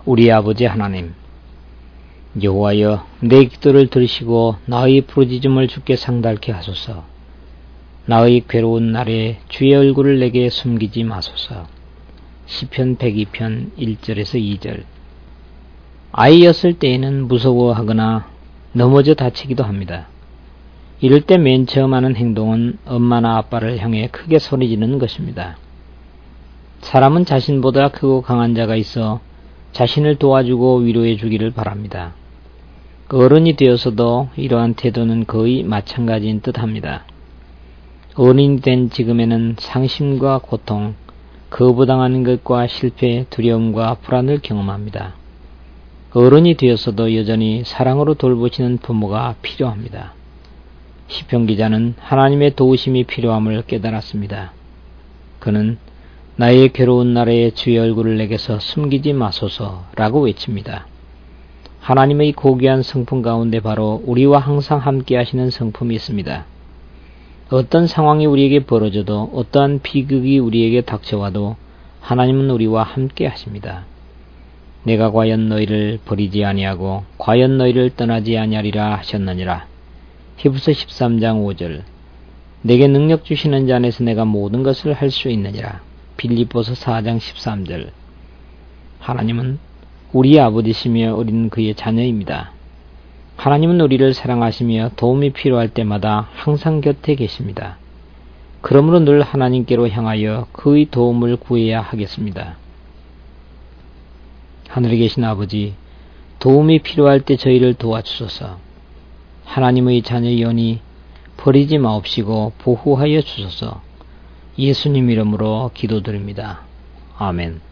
우리 아버지 하나님, 여호와여, 내 기도를 들으시고 나의 부르짖음을 주께 상달케 하소서. 나의 괴로운 날에 주의 얼굴을 내게 숨기지 마소서. 시편 102편 1절에서 2절. 아이였을 때에는 무서워하거나 넘어져 다치기도 합니다. 이럴 때 맨 처음 하는 행동은 엄마나 아빠를 향해 크게 소리지르는 것입니다. 사람은 자신보다 크고 강한 자가 있어 자신을 도와주고 위로해 주기를 바랍니다. 어른이 되어서도 이러한 태도는 거의 마찬가지인 듯합니다. 어른이 된 지금에는 상심과 고통, 거부당하는 것과 실패, 두려움과 불안을 경험합니다. 어른이 되어서도 여전히 사랑으로 돌보시는 부모가 필요합니다. 시편 기자는 하나님의 도우심이 필요함을 깨달았습니다. 그는 나의 괴로운 날에 주의 얼굴을 내게서 숨기지 마소서라고 외칩니다. 하나님의 고귀한 성품 가운데 바로 우리와 항상 함께 하시는 성품이 있습니다. 어떤 상황이 우리에게 벌어져도 어떠한 비극이 우리에게 닥쳐와도 하나님은 우리와 함께 하십니다. 내가 과연 너희를 버리지 아니하고 과연 너희를 떠나지 아니하리라 하셨느니라. 히브리서 13장 5절. 내게 능력 주시는 자 안에서 내가 모든 것을 할 수 있느니라. 빌립보서 4장 13절. 하나님은 우리의 아버지시며 우리는 그의 자녀입니다. 하나님은 우리를 사랑하시며 도움이 필요할 때마다 항상 곁에 계십니다. 그러므로 늘 하나님께로 향하여 그의 도움을 구해야 하겠습니다. 하늘에 계신 아버지, 도움이 필요할 때 저희를 도와주소서. 하나님의 자녀이오니 버리지 마옵시고 보호하여 주소서. 예수님 이름으로 기도드립니다. 아멘.